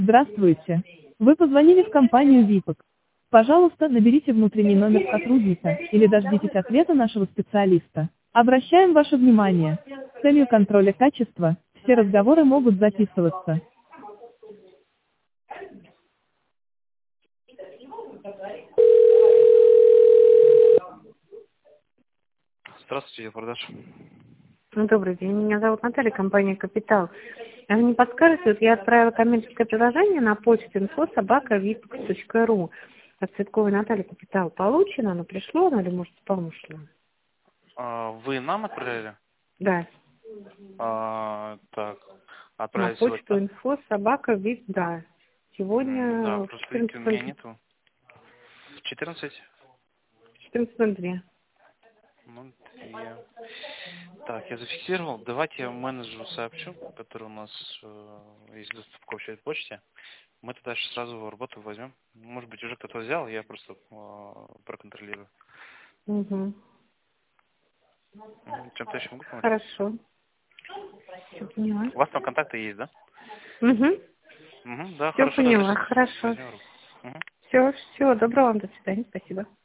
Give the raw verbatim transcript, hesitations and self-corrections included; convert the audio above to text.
Здравствуйте. Вы позвонили в компанию Випок. Пожалуйста, наберите внутренний номер сотрудника или дождитесь ответа нашего специалиста. Обращаем ваше внимание. С целью контроля качества все разговоры могут записываться. Здравствуйте, я продаж. Ну, добрый день, меня зовут Наталья, компания «Капитал». А вы не подскажете, вот я отправила коммерческое предложение на почту инфо собака випок точка ру от Цветковой Натальи «Капитал». Получено, оно пришло, оно или может спам ушло? А, вы нам отправили? Да, А, так, на отправили почту сегодня. инфо собака вип, да. М, Да, Сегодня в просто видите, у меня четырнадцать нету. В четырнадцать? ноль два. Ну, я... Так, я зафиксировал. Давайте я менеджеру сообщу, который у нас э, есть доступ к общей почте. Мы тогда сейчас сразу в работу возьмем. Может быть, уже кто-то взял, я просто э, проконтролирую. Угу. Мгм. Чем-то еще могу помочь? Хорошо. Все поняла. У вас там контакты есть, да? Угу. Угу, да, Все хорошо, тогда поняла, сейчас хорошо. возьмем руку. Мгм. Все, все, доброго вам, до свидания, спасибо.